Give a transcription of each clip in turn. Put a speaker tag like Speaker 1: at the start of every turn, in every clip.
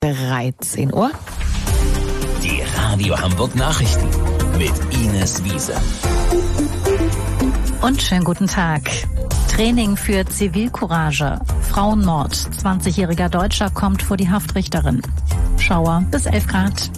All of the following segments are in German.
Speaker 1: 13 Uhr.
Speaker 2: Die Radio Hamburg Nachrichten mit Ines Wiese.
Speaker 3: Und schönen guten Tag. Training für Zivilcourage. Frauenmord. 20-jähriger Deutscher kommt vor die Haftrichterin. Schauer bis 11 Grad.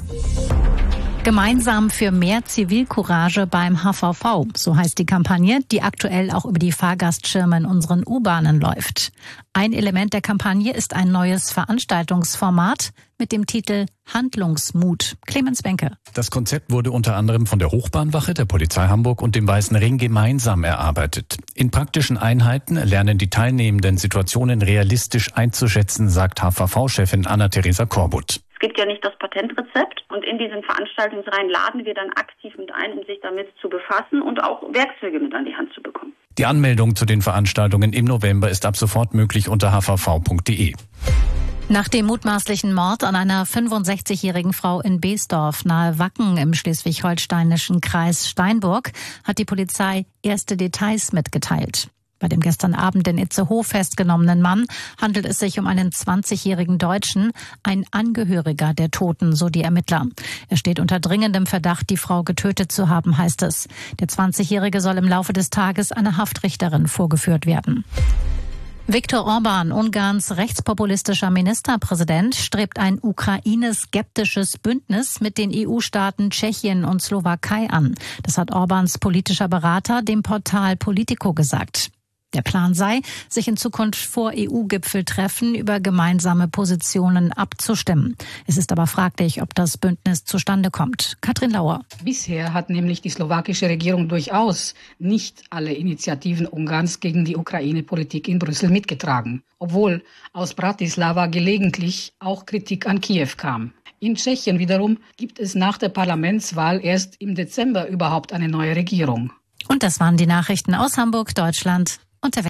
Speaker 3: Gemeinsam für mehr Zivilcourage beim HVV, so heißt die Kampagne, die aktuell auch über die Fahrgastschirme in unseren U-Bahnen läuft. Ein Element der Kampagne ist ein neues Veranstaltungsformat mit dem Titel Handlungsmut. Clemens Benke.
Speaker 4: Das Konzept wurde unter anderem von der Hochbahnwache, der Polizei Hamburg und dem Weißen Ring gemeinsam erarbeitet. In praktischen Einheiten lernen die Teilnehmenden Situationen realistisch einzuschätzen, sagt HVV-Chefin Anna-Theresa Korbut.
Speaker 5: Es gibt ja nicht das Patentrezept und in diesen Veranstaltungsreihen laden wir dann aktiv mit ein, um sich damit zu befassen und auch Werkzeuge mit an die Hand zu bekommen.
Speaker 4: Die Anmeldung zu den Veranstaltungen im November ist ab sofort möglich unter hvv.de.
Speaker 3: Nach dem mutmaßlichen Mord an einer 65-jährigen Frau in Beesdorf nahe Wacken im schleswig-holsteinischen Kreis Steinburg hat die Polizei erste Details mitgeteilt. Bei dem gestern Abend in Itzehoe festgenommenen Mann handelt es sich um einen 20-jährigen Deutschen, ein Angehöriger der Toten, so die Ermittler. Er steht unter dringendem Verdacht, die Frau getötet zu haben, heißt es. Der 20-Jährige soll im Laufe des Tages einer Haftrichterin vorgeführt werden. Viktor Orbán, Ungarns rechtspopulistischer Ministerpräsident, strebt ein Ukraine-skeptisches Bündnis mit den EU-Staaten Tschechien und Slowakei an. Das hat Orbáns politischer Berater dem Portal Politico gesagt. Der Plan sei, sich in Zukunft vor EU-Gipfeltreffen über gemeinsame Positionen abzustimmen. Es ist aber fraglich, ob das Bündnis zustande kommt. Katrin Lauer.
Speaker 6: Bisher hat nämlich die slowakische Regierung durchaus nicht alle Initiativen Ungarns gegen die Ukraine-Politik in Brüssel mitgetragen, obwohl aus Bratislava gelegentlich auch Kritik an Kiew kam. In Tschechien wiederum gibt es nach der Parlamentswahl erst im Dezember überhaupt eine neue Regierung.
Speaker 3: Und das waren die Nachrichten aus Hamburg, Deutschland und der Welt.